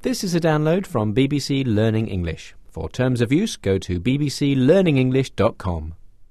This is a download from BBC Learning English. For terms of use, go to bbclearningenglish.com.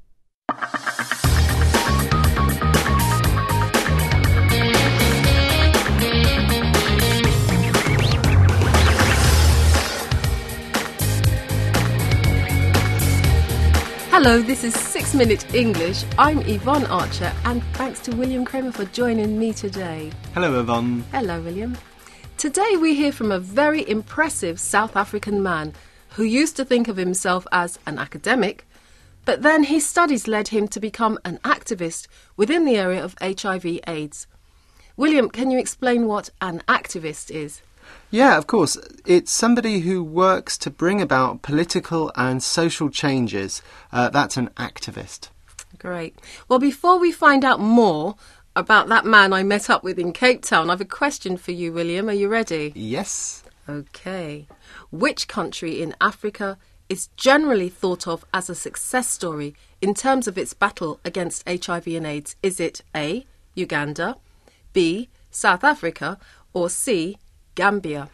Hello, this is 6 Minute English. I'm Yvonne Archer, and thanks to William Kramer for joining me today. Hello, Yvonne. Hello, William. Today we hear from a very impressive South African man who used to think of himself as an academic, but then his studies led him to become an activist within the area of HIV/AIDS. William, can you explain what an activist is? Yeah, of course. It's somebody who works to bring about political and social changes. That's an activist. Great. Well, before we find out more about that man I met up with in Cape Town, I have a question for you, William. Are you ready? Yes. OK. Which country in Africa is generally thought of as a success story in terms of its battle against HIV and AIDS? Is it A, Uganda, B, South Africa, or C, Gambia?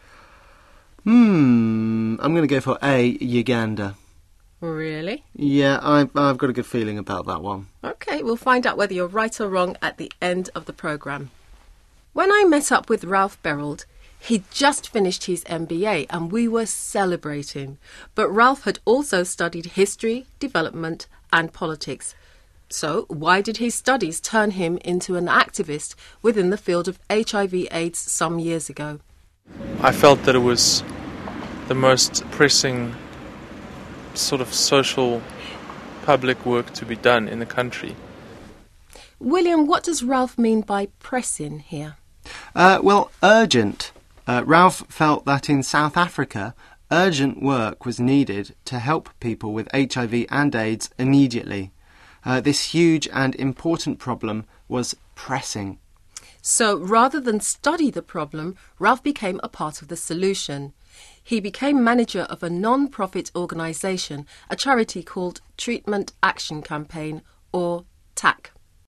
I'm going to go for A, Uganda. Really? Yeah, I've got a good feeling about that one. OK, we'll find out whether you're right or wrong at the end of the programme. When I met up with Ralph Berrold, he'd just finished his MBA and we were celebrating. But Ralph had also studied history, development and politics. So why did his studies turn him into an activist within the field of HIV/AIDS some years ago? I felt that it was the most pressing sort of social public work to be done in the country. William, what does Ralph mean by pressing here? Well, urgent. Ralph felt that in South Africa, urgent work was needed to help people with HIV and AIDS immediately. This huge and important problem was pressing. So rather than study the problem, Ralph became a part of the solution. He became manager of a non-profit organisation, a charity called Treatment Action Campaign, or TAC.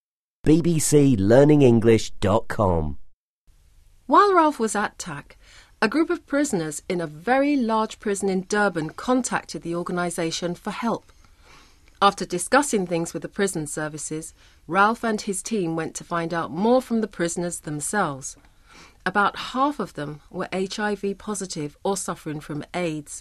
bbclearningenglish.com. While Ralph was at TAC, a group of prisoners in a very large prison in Durban contacted the organisation for help. After discussing things with the prison services, Ralph and his team went to find out more from the prisoners themselves. About half of them were HIV positive or suffering from AIDS.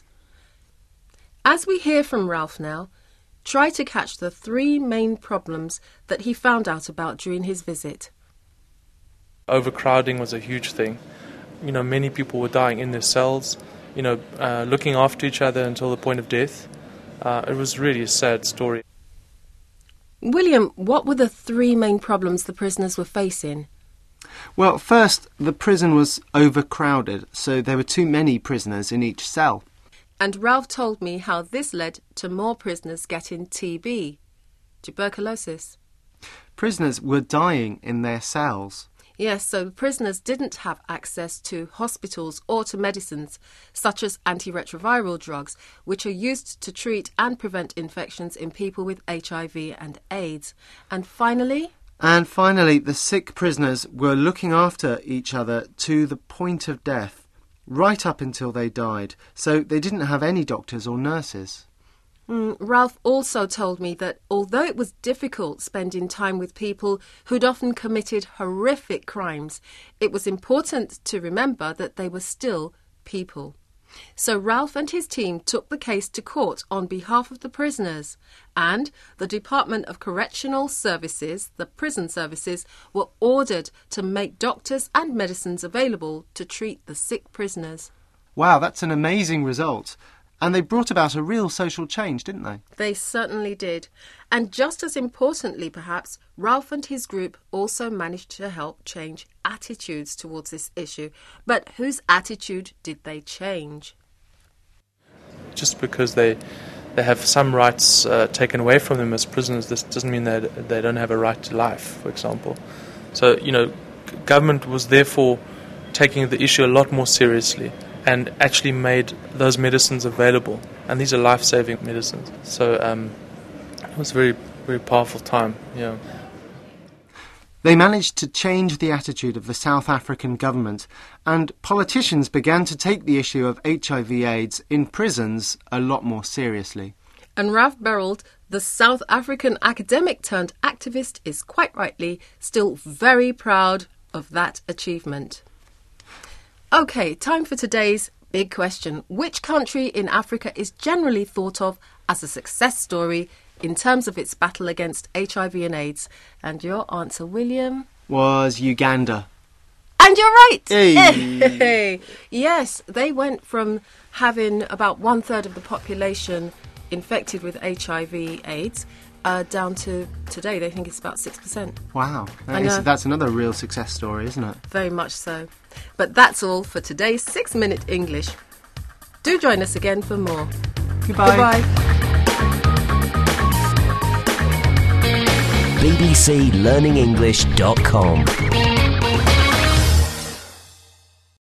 As we hear from Ralph now, try to catch the 3 main problems that he found out about during his visit. Overcrowding was a huge thing. Many people were dying in their cells, looking after each other until the point of death. It was really a sad story. William, what were the 3 main problems the prisoners were facing? Well, first, the prison was overcrowded, so there were too many prisoners in each cell. And Ralph told me how this led to more prisoners getting TB, tuberculosis. Prisoners were dying in their cells. Yes, so prisoners didn't have access to hospitals or to medicines, such as antiretroviral drugs, which are used to treat and prevent infections in people with HIV and AIDS. And finally, the sick prisoners were looking after each other to the point of death, right up until they died, so they didn't have any doctors or nurses. Ralph also told me that although it was difficult spending time with people who'd often committed horrific crimes, it was important to remember that they were still people. So Ralph and his team took the case to court on behalf of the prisoners, and the Department of Correctional Services, the prison services, were ordered to make doctors and medicines available to treat the sick prisoners. Wow, that's an amazing result. And they brought about a real social change, didn't they? They certainly did. And just as importantly, perhaps, Ralph and his group also managed to help change attitudes towards this issue. But whose attitude did they change? Just because they have some rights taken away from them as prisoners, this doesn't mean that they don't have a right to life, for example. So, government was therefore taking the issue a lot more seriously and actually made those medicines available. And these are life-saving medicines. So it was a very, very powerful time, yeah. They managed to change the attitude of the South African government, and politicians began to take the issue of HIV/AIDS in prisons a lot more seriously. And Ralph Berrold, the South African academic turned activist, is quite rightly still very proud of that achievement. OK, time for today's big question. Which country in Africa is generally thought of as a success story in terms of its battle against HIV and AIDS? And your answer, William? Was Uganda. And you're right! Hey. Yes, they went from having about 1/3 of the population infected with HIV/AIDS down to today, they think it's about 6%. Wow, I know. That's another real success story, isn't it? Very much so. But that's all for today's 6 Minute English. Do join us again for more. Goodbye. Goodbye. bbclearningenglish.com